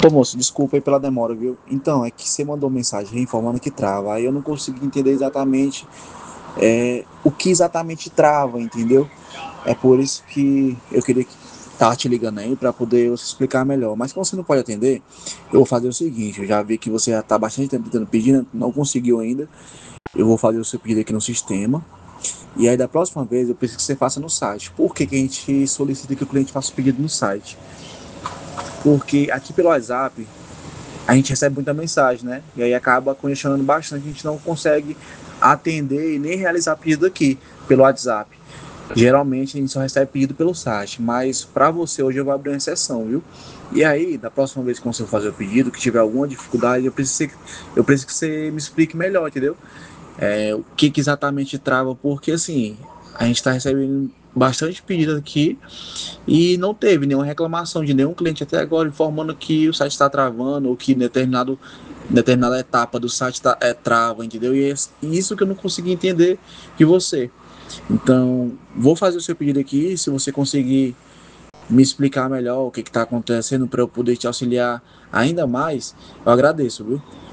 Ô moço, desculpa aí pela demora, viu? Então, é que você mandou mensagem informando que trava. Aí eu não consegui entender exatamente o que exatamente trava, entendeu? É por isso que eu queria estar te ligando aí para poder você explicar melhor. Mas como você não pode atender, eu vou fazer o seguinte: eu já vi que você já está bastante tempo tentando pedir, né? Não conseguiu ainda. Eu vou fazer o seu pedido aqui no sistema. E aí, da próxima vez, eu preciso que você faça no site. Por que que a gente solicita que o cliente faça o pedido no site? Porque aqui pelo WhatsApp a gente recebe muita mensagem, né? E aí acaba congestionando bastante, a gente não consegue atender e nem realizar pedido aqui pelo WhatsApp. Geralmente a gente só recebe pedido pelo site, mas para você hoje eu vou abrir uma exceção, viu? E aí, da próxima vez que você for fazer o pedido, que tiver alguma dificuldade, eu preciso que você me explique melhor, entendeu? O que, que exatamente trava, porque assim, a gente está recebendo bastante pedido aqui e não teve nenhuma reclamação de nenhum cliente até agora informando que o site está travando ou que determinada etapa do site trava, entendeu? E é isso que eu não consegui entender de você. Então, vou fazer o seu pedido aqui, se você conseguir me explicar melhor o que está acontecendo para eu poder te auxiliar ainda mais, eu agradeço, viu?